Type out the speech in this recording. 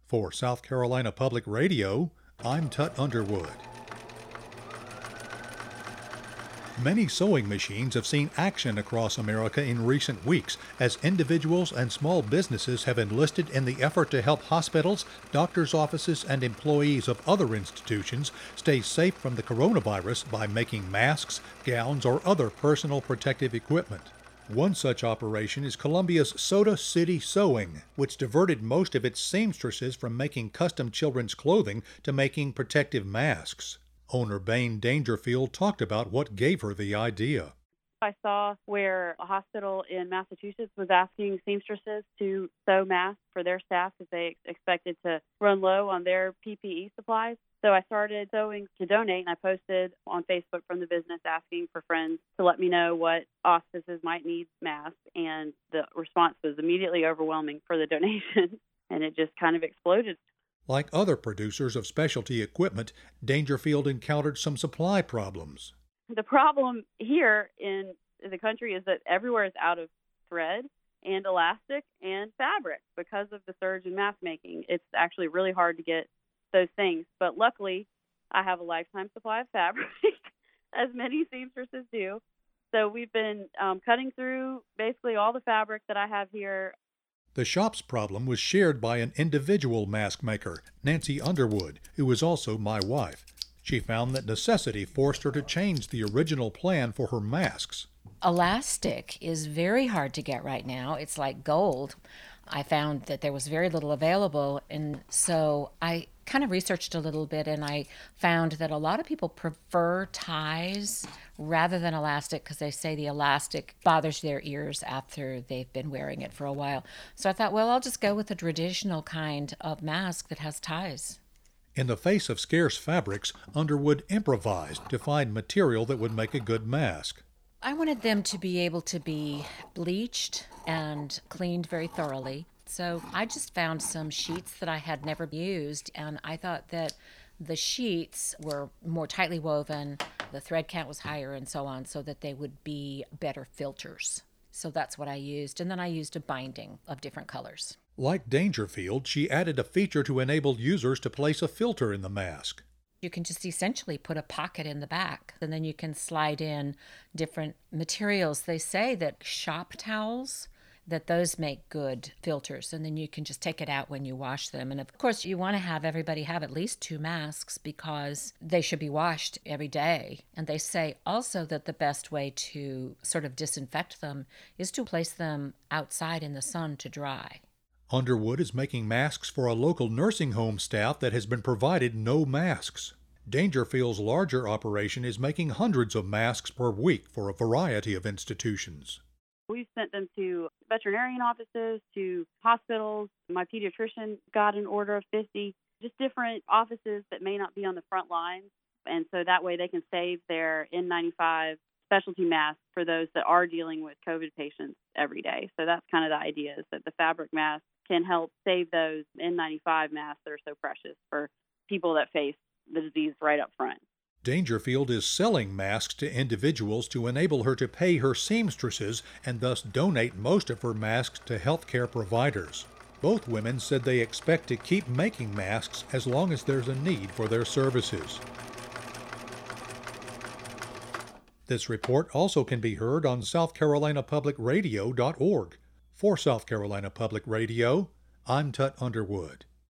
For South Carolina Public Radio, I'm Tut Underwood. Many sewing machines have seen action across America in recent weeks as individuals and small businesses have enlisted in the effort to help hospitals, doctors' offices, and employees of other institutions stay safe from the coronavirus by making masks, gowns, or other personal protective equipment. One such operation is Columbia's Soda City Sewing, which diverted most of its seamstresses from making custom children's clothing to making protective masks. Owner Bain Dangerfield talked about what gave her the idea. I saw where a hospital in Massachusetts was asking seamstresses to sew masks for their staff because they expected to run low on their PPE supplies. So I started sewing to donate, and I posted on Facebook from the business asking for friends to let me know what offices might need masks, and the response was immediately overwhelming for the donation, and it just kind of exploded. Like other producers of specialty equipment, Dangerfield encountered some supply problems. The problem here in the country is that everywhere is out of thread and elastic and fabric because of the surge in mask making. It's actually really hard to get those things. But luckily, I have a lifetime supply of fabric, as many seamstresses do. So we've been cutting through basically all the fabric that I have here. The shop's problem was shared by an individual mask maker, Nancy Underwood, who is also my wife. She found that necessity forced her to change the original plan for her masks. Elastic is very hard to get right now. It's like gold. I found that there was very little available, and so I kind of researched a little bit, and I found that a lot of people prefer ties rather than elastic because they say the elastic bothers their ears after they've been wearing it for a while. So I thought, well, I'll just go with the traditional kind of mask that has ties. In the face of scarce fabrics, Underwood improvised to find material that would make a good mask. I wanted them to be able to be bleached and cleaned very thoroughly. So I just found some sheets that I had never used, and I thought that the sheets were more tightly woven, the thread count was higher, and so on, so that they would be better filters. So that's what I used, and then I used a binding of different colors. Like Dangerfield, she added a feature to enable users to place a filter in the mask. You can just essentially put a pocket in the back, and then you can slide in different materials. They say that shop towels, that those make good filters, and then you can just take it out when you wash them. And of course, you want to have everybody have at least 2 masks because they should be washed every day. And they say also that the best way to sort of disinfect them is to place them outside in the sun to dry. Underwood is making masks for a local nursing home staff that has been provided no masks. Dangerfield's larger operation is making hundreds of masks per week for a variety of institutions. We've sent them to veterinarian offices, to hospitals. My pediatrician got an order of 50, just different offices that may not be on the front lines. And so that way they can save their N95 specialty masks for those that are dealing with COVID patients every day. So that's kind of the idea, is that the fabric mask can help save those N95 masks that are so precious for people that face the disease right up front. Dangerfield is selling masks to individuals to enable her to pay her seamstresses and thus donate most of her masks to healthcare providers. Both women said they expect to keep making masks as long as there's a need for their services. This report also can be heard on SouthCarolinaPublicRadio.org. For South Carolina Public Radio, I'm Tut Underwood.